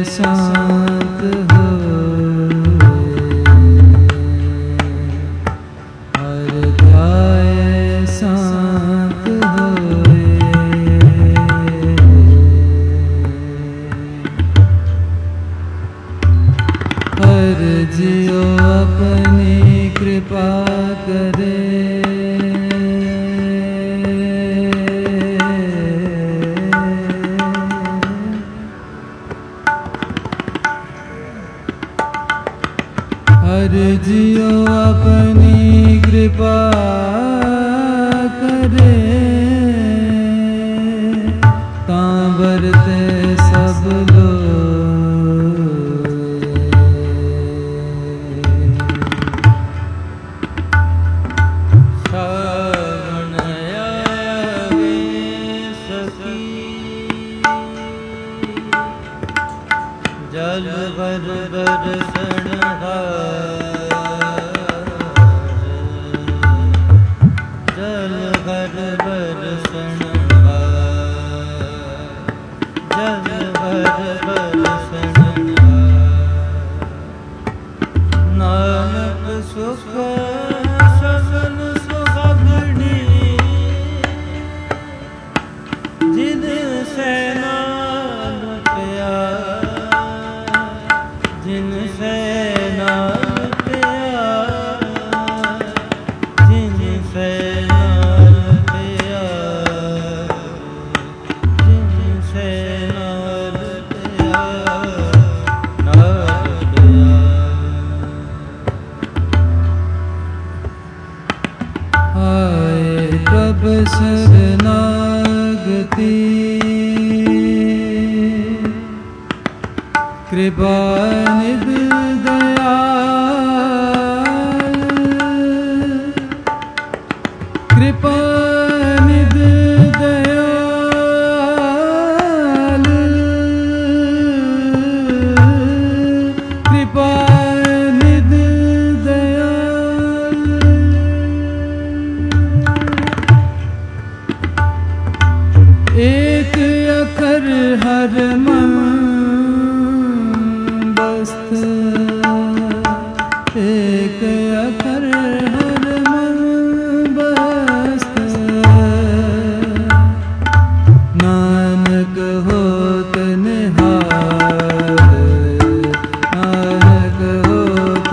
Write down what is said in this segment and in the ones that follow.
शांत होए, हर ध्याए शांत होए। हर जियो अपनी कृपा करे, हर जियो अपनी कृपा करे, तां बरते सब लोग। श्रावण आवे सखी, जल भर बरसण जल भर बरसण जल भर बरसण नानक सुख सगल सुहागणी, जिन से नाम प्यार, जिन से नाम प्यार, जिन से नाम प्यार, जिन से नाम प्यार, नाम प्यार। आए तब शरणागति, कृपा निधि दयाल, कृपा निधि दयाल, कृपा निधि दयाल। एक अखर हर मन बस्त, एक अखर हर मन बस्त, नानक होत निहाल, नानक होत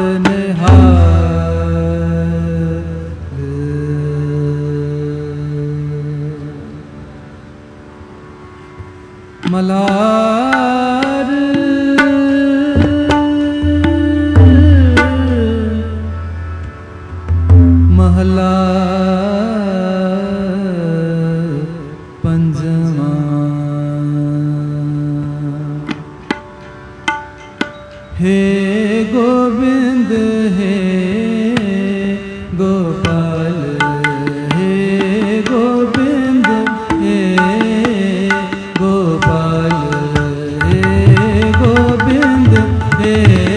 निहाल। मलार महला पंजवा, हे गोविंद हे गोपाल, हे गोविंद हे गोपाल, हे गोविंद हे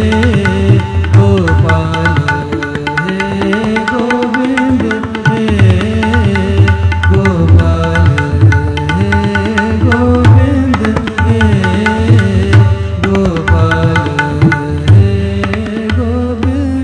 गोपाल, हे गोविंद हे गोपाल, हे गोविंद हे गोपाल, हे गोविंद।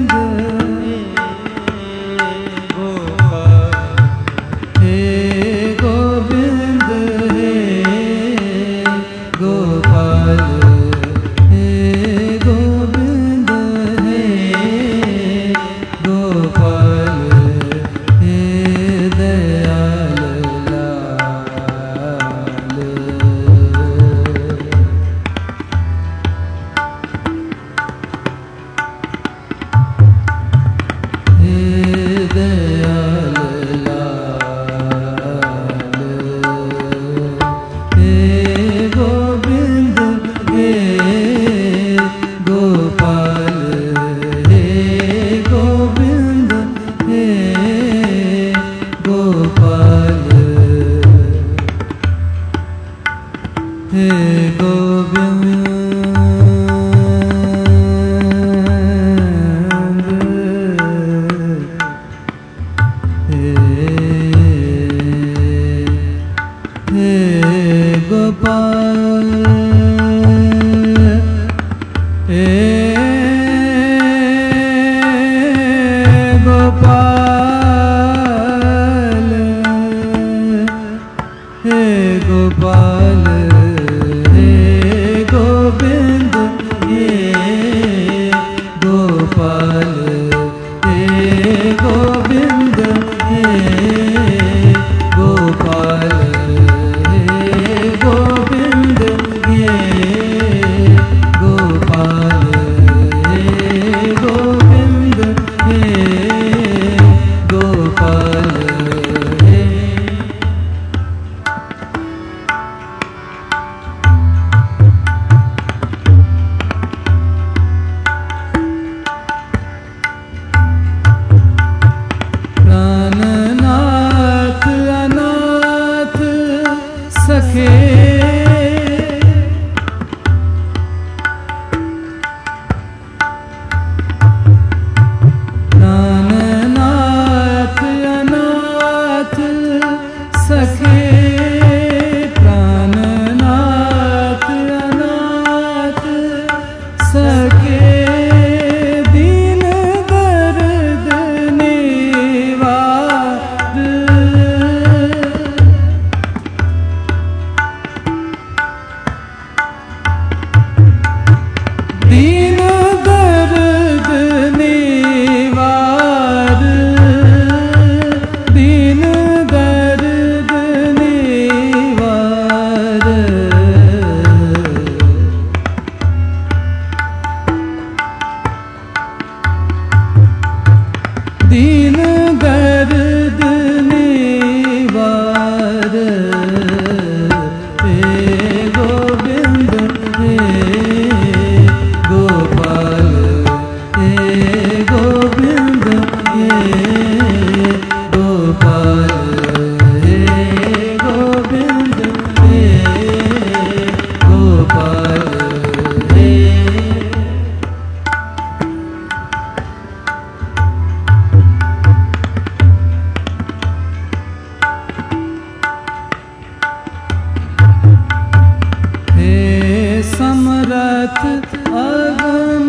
समरथ अगम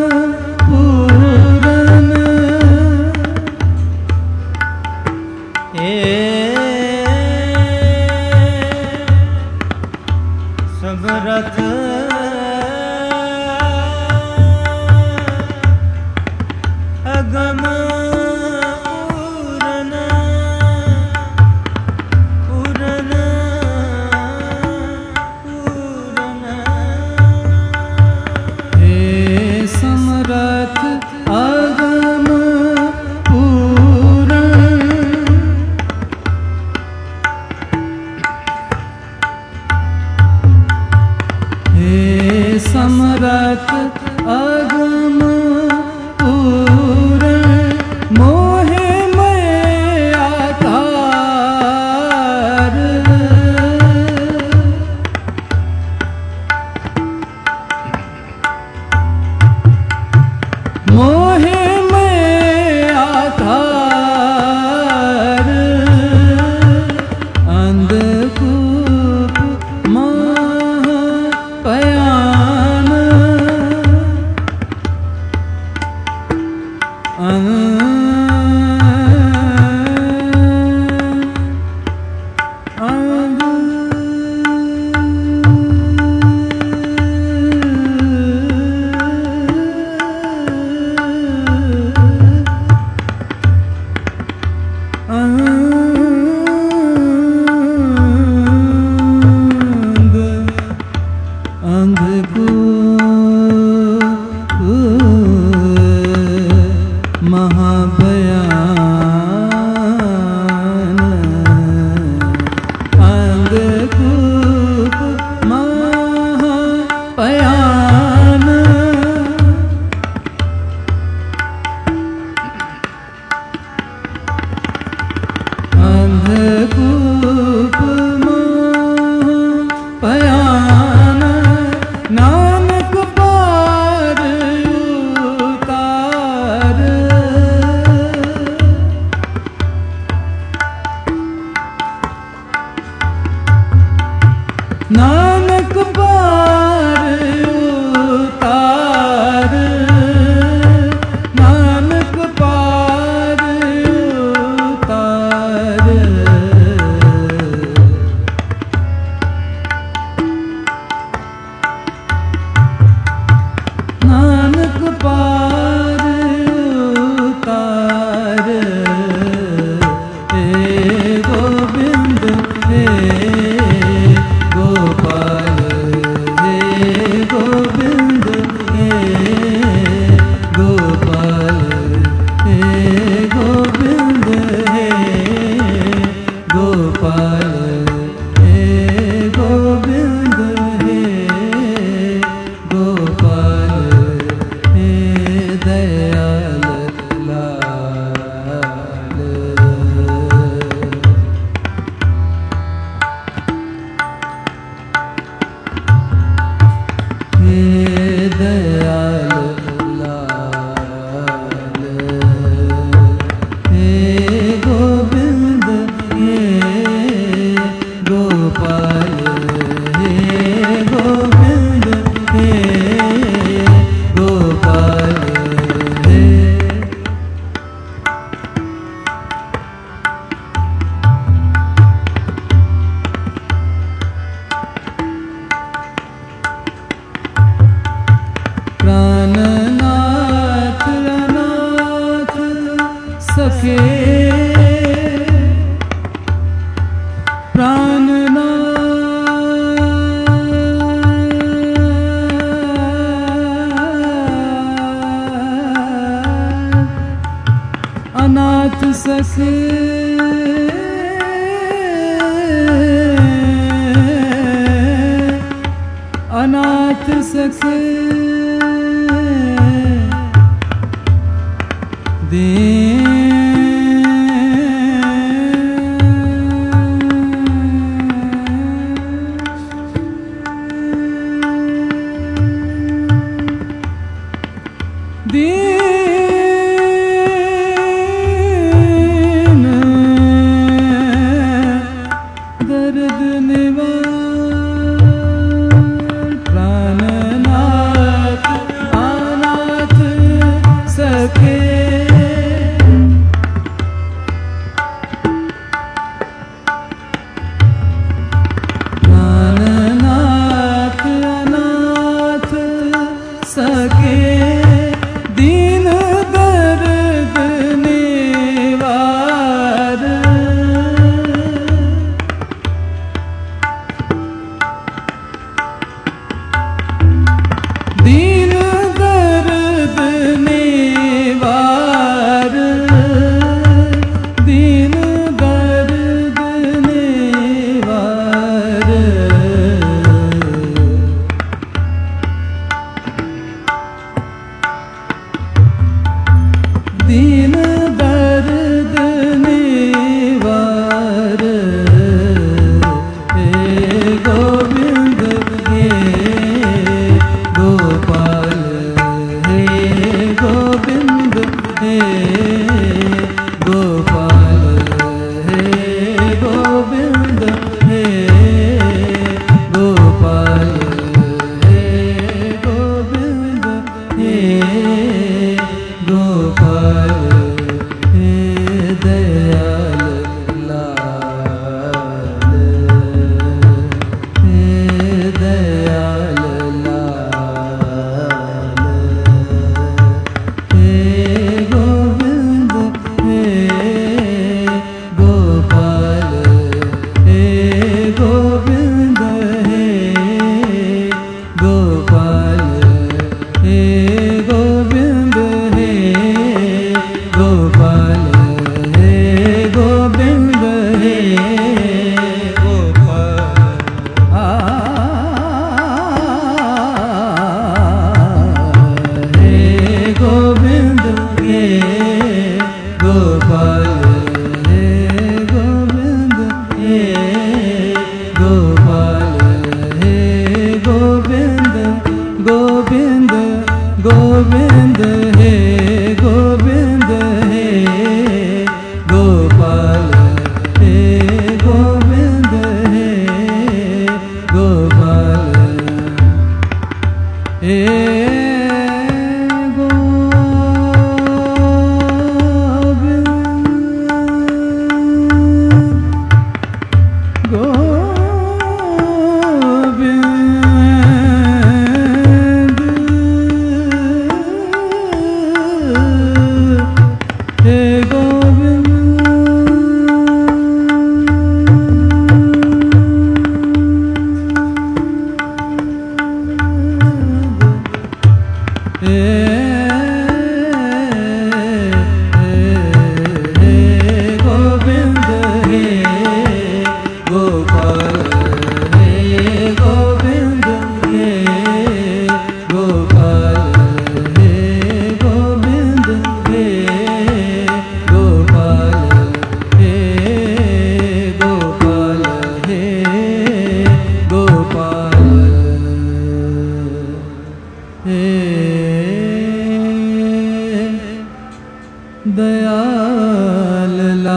पूरन समरथ अगम पूरन पूरन पूरन हे समरथ अगम पूरन हे समरथ अगम पूरन मोहे मैं आधार मोहे मैं आधार अंधकूप महापयान महाभयान अंधकूप महापयान अंधकूप महापयान नानक पार उतार नानक पार उतार नानक पार उतार नानक पार उतार हे गोविंद हे गोपाल हे गोविंद हे गोपाल हे गोविंद हे गोपाल हे गोविंद हे गोपाल हे दयाल लाल हे दयाल लाल हे गोविंद हे गोपाल हे गोविंद हे गोपाल हे प्राणनाथ अनाथ सखे प्राणनाथ अनाथ सखे अनाथ सखे दीन दर्द निवार प्राणनाथ गोविंद गोविंद हे गोविंद हे गोपाल हे गोविंद हे गोपाल हे दयाल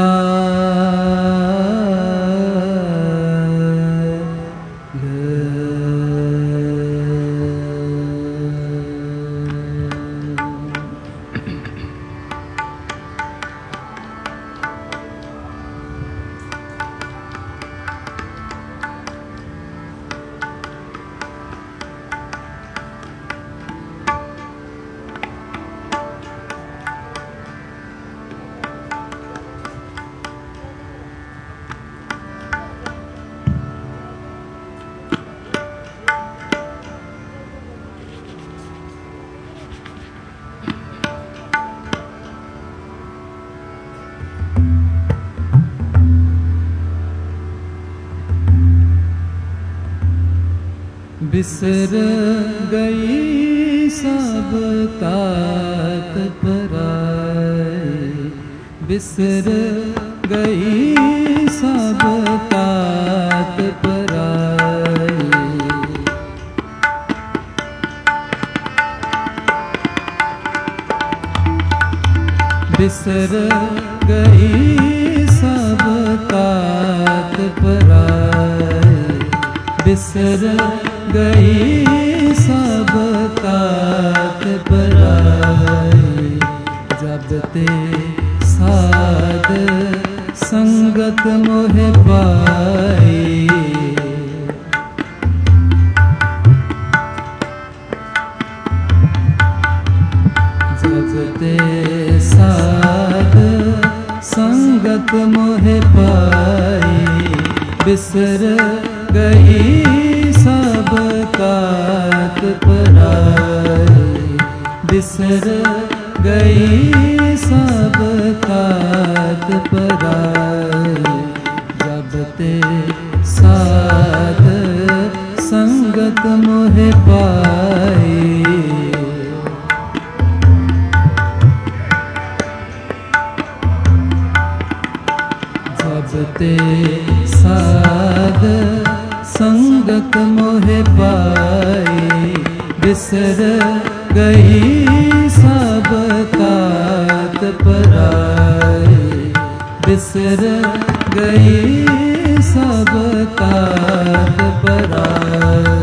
बिसर गई सब तात पराए, बिसर गई सब तात पराए। बिसर गई सब तात पराए, बिसर गई सब तात पराए। जब ते साध संगत मोह पाई, जब ते साध संगत मोह पाई। बिसर गई सब तात पराए, बिसर गई सब तात पराए। जब ते साध संगत मोह पाई, जब ते साध संगत मोह पाई। बिसर गई सब तात पराए, बिसर गई सब तात पराए।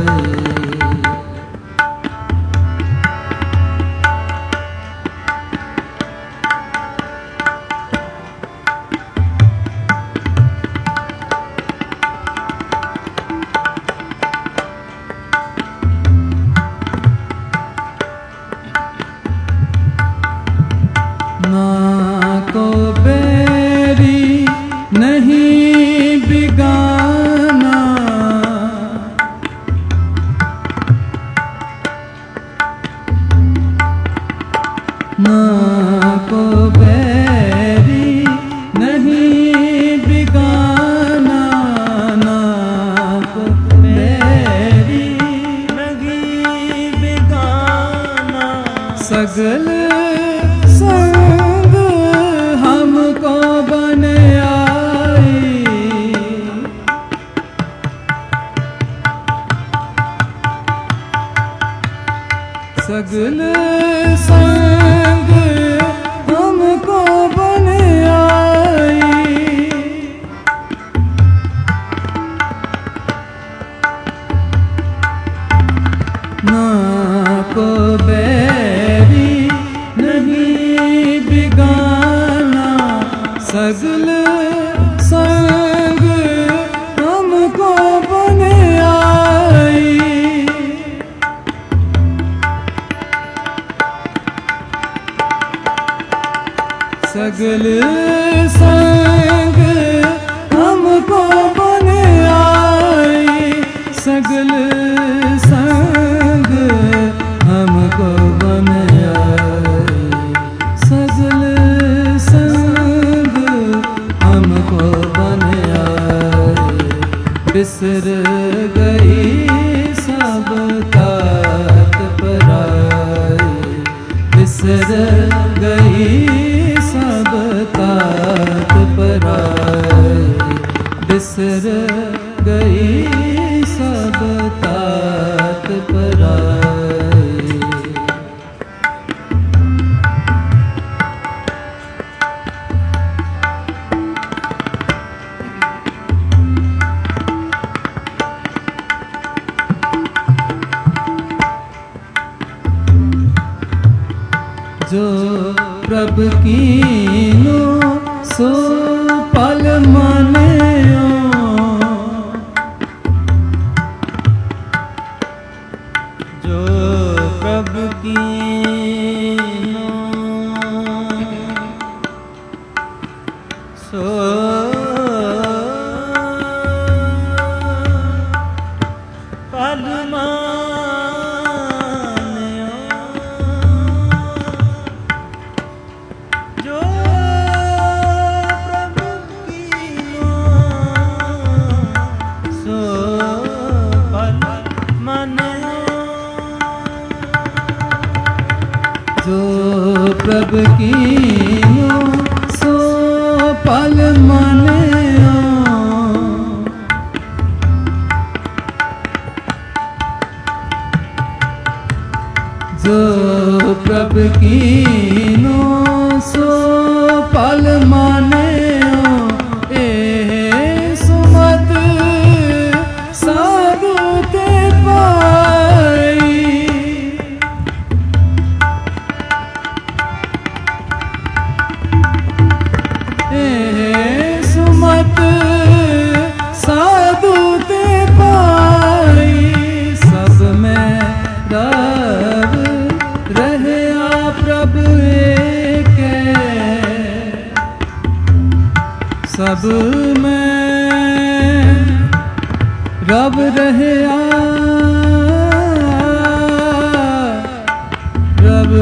ना को बैरी नहीं बिगाना, ना को बैरी नहीं बिगाना, ना को बैरी नहीं बिगाना। सगल संग हमको बन आई, सगल संग हमको बन आई। ना को बैरी नहीं बिगाना, सगल संग हमको बन आई। सगल संग हमको बन आई, सगल संग हमको बन आई, सगल संग हमको बन आई। बिसर गई सब तात पराई, बिसर गई सब तात पराई, बिसर गई सब तात पराई। जो प्रभु कीनो सो पल मानियो, जो प्रभु कीनो सो पल मानियो, जो प्रभु कीनो सो पल मानियो, जो प्रभु कीनो सो पल मानियो। जो प्रभु कीनो सो पल मानियो, ए सुमत साधु ते पाई। ए सुमत साधु ते पाई, सब में रब रहे प्रभु एक, सब में रब रहे रब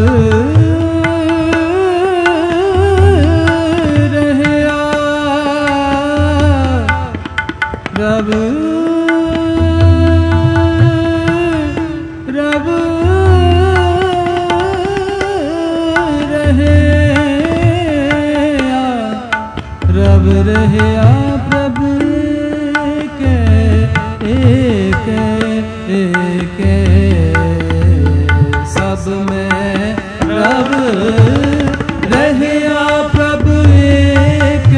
रहे रब रब रहे रब रहे प्रभु एक एक, सब में रब रहे प्रभु एक।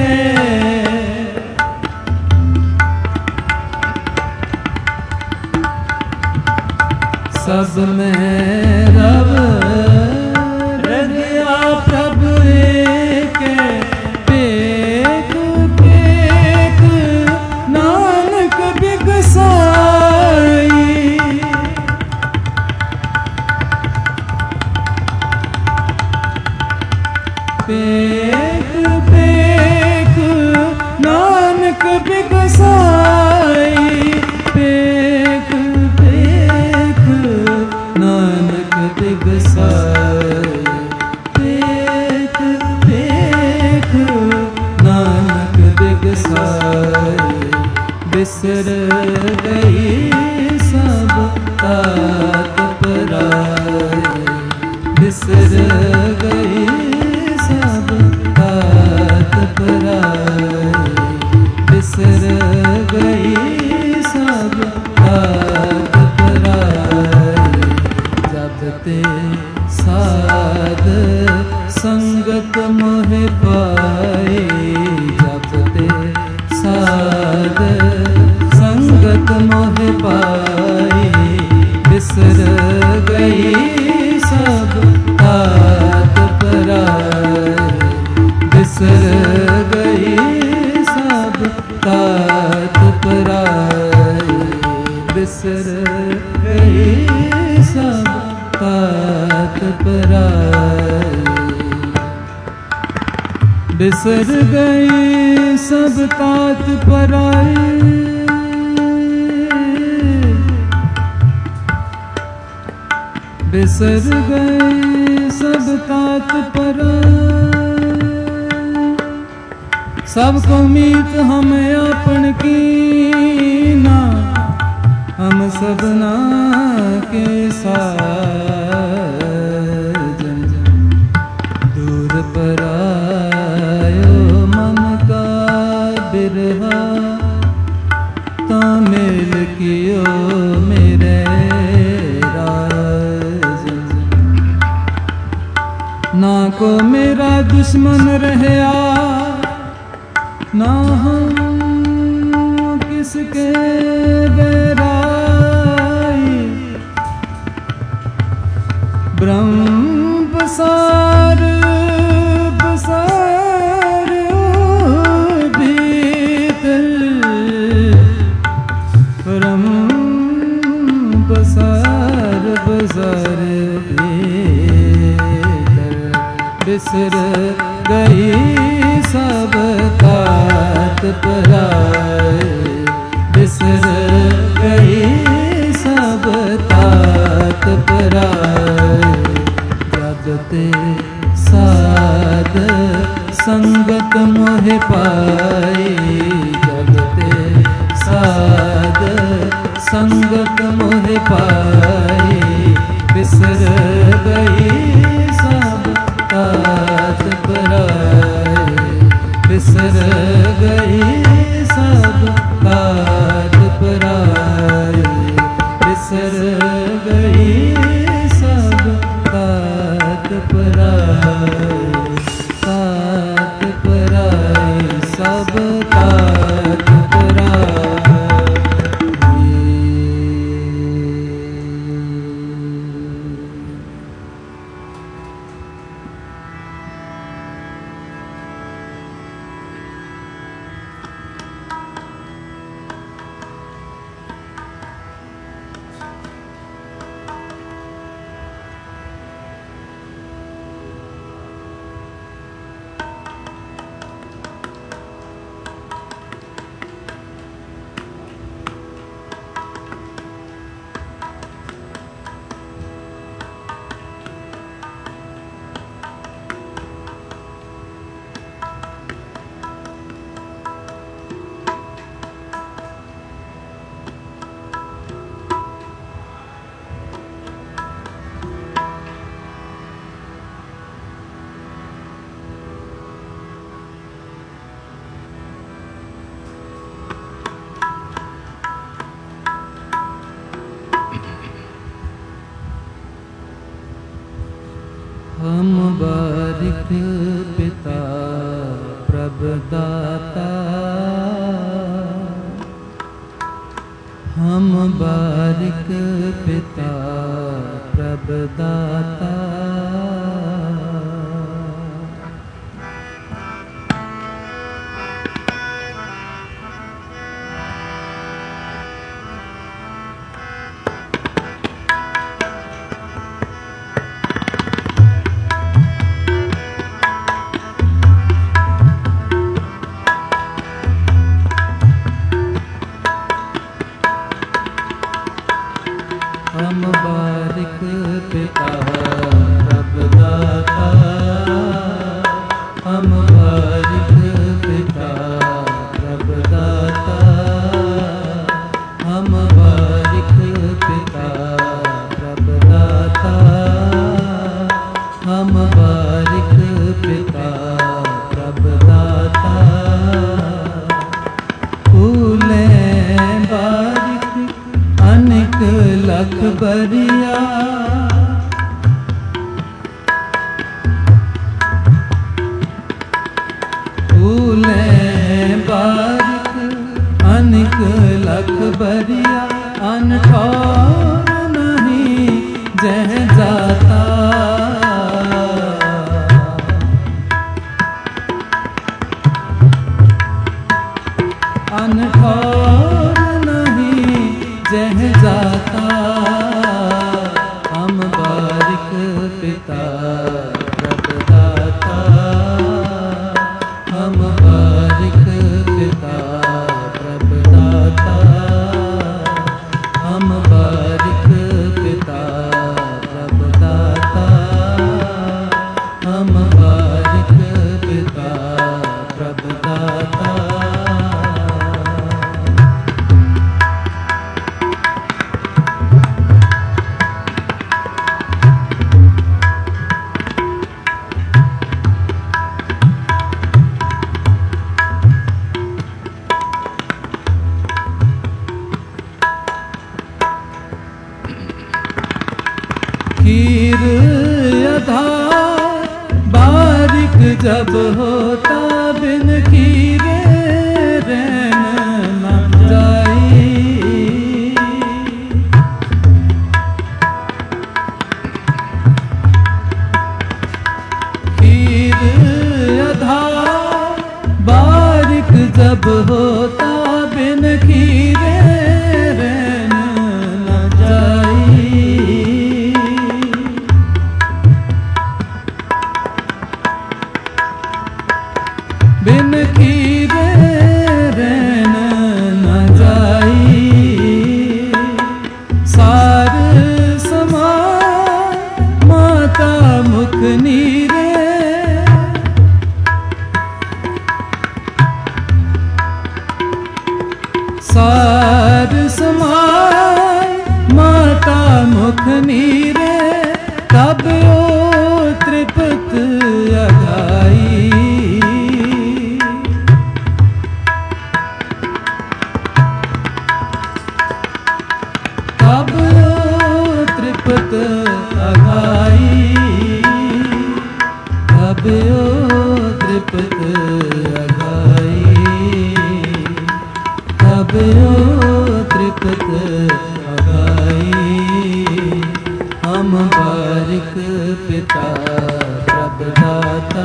सब में रब रहे प्रभु एक, पेख पेख नानक बिगसाई। पेख पेख नानक बिगसाई, पेख पेख नानक बिगसाई, पेख पेख नानक बिगसाई। बिसर गई सब तात पराई, बिसर गई सब तात पराई, बिसर गई सब तात पराई। जब ते साध संगत मोहे पाए, जब ते साध संगत मोहे पाए, बिसर गई सब तात पराए, बिसर गई सब तात पराए, बिसर गई सब तात पराए, बिसर गई सब तात पराए, बिसर गए सब तात पराए, सबको मीत हम अपन कीना, हम सबना के साजन, दूर परायो मन का बिरहा, तामिल कियो मेरे राजन, ना को मेरा दुश्मन रहया, ना हम किसके बैराई, ब्रह्म पसार पसार भीतर, ब्रह्म पसार पसार भीतर, बिसर गई सब तात पराए, बिसर गई सब तात पराए, जब ते साध संगत मोहे पाए, जब ते साध संगत मोहे पाए, बिसर गई सब तात पराए, बिसर गई सब तात पराए, बिसर गई सब तात पराए, तात पराए सब तात पराए। हम बारिक पिता प्रभदाता, हम बारिक पिता प्रभदाता, हम बारिक पिता पिता प्रभुदाता हम बारिक पिता प्रभुदाता हम बारिक पिता प्रभुदाता हम बारिक पिता प्रभुदाता। खीर आधार बारिक जब होता बिन खीरे रहन न जाई। खीर आधार बारिक जब होता बिन खीरे रहन न जाई। बिन खीरे रहन न जाई। सार समान माता मुख नीरे सार समान माता मुख नीरे तब ओ त्रिपत अघाई। तब ओ त्रिपत अघाई। तब ओ त्रिपत अघाई। तब ओ त्रिपत अघाई। हम बारिक पिता प्रभुदाता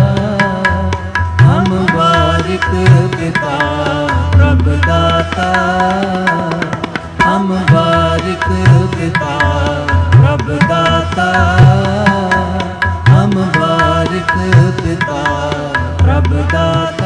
हम बारिक पिता प्रभुदाता हम बारिक पिता प्रभुदाता हम बारिक पिता प्रभुदाता।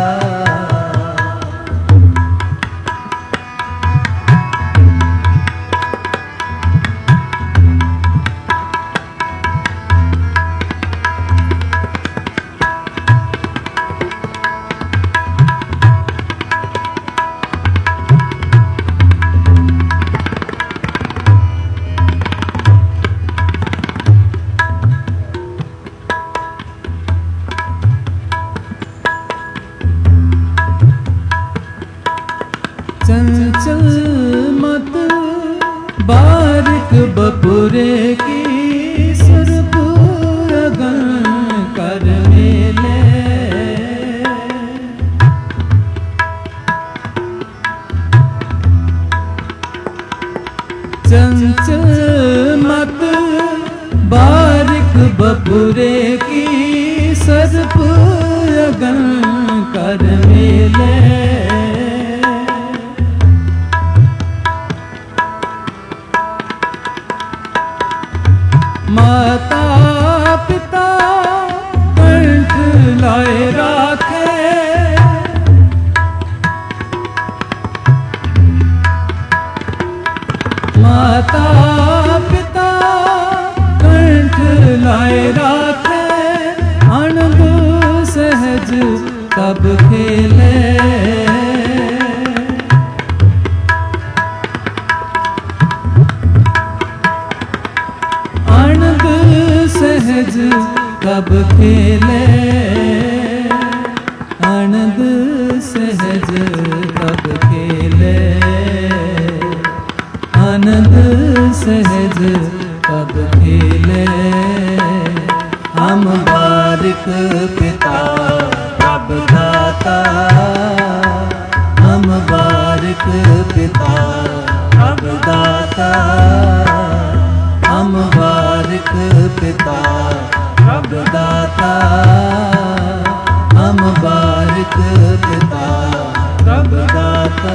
चंचल मत बारिक बपुरे की सुरपुर गण कर मेले। चंचल मत बारिक बपुरे की सरपुर गण कर मेले। माता पिता कंठ लाए राखे। माता पिता कंठ लाए राखे। अणबु सहज तब खेले। अणब सहज तब खेले। अणब सहज तब खेले। आनंद सहज तब खेले। हम बारिक पिता प्रभुदाता हम बारिक पिता प्रभुदाता हम बारिक पिता प्रभुदाता हम बारिक पिता प्रभुदाता।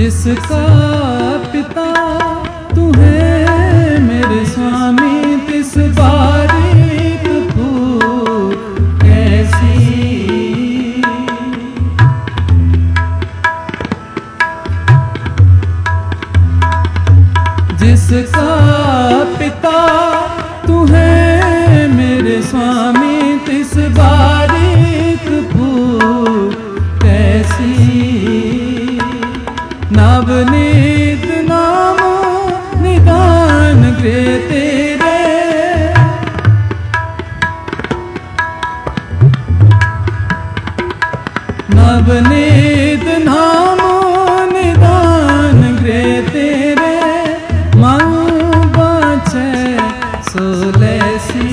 जिसका पिता तू है मेरे स्वामी, तिस बारीक फूल कैसी। जिसका पिता तू है मेरे स्वामी, तिस बारीक फूल कैसी। नवनीत नाम निदान गृह तेरे, नवनीत नाम निदान गृह तेरे, मन बाछे सोलैसी।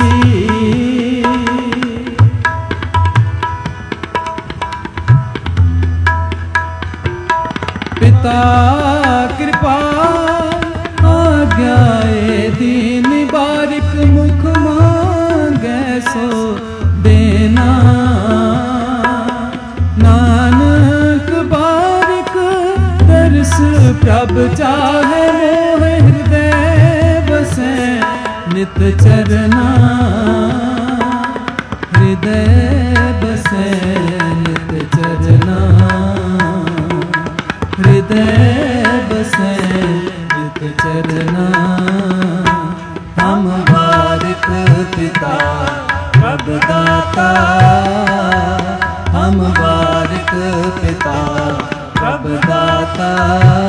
पिता कृपा आज्ञाए दीन, बारिक मुख मांगे सो देना। नानक बारिक दर्श प्रभ चाहे, मोह हृदय बसे नित चरना। हृदय बसे नित चरना, हृदय बसे नित चरना। हम बारिक पिता प्रभु दाता, हम बारिक पिता प्रभु दाता।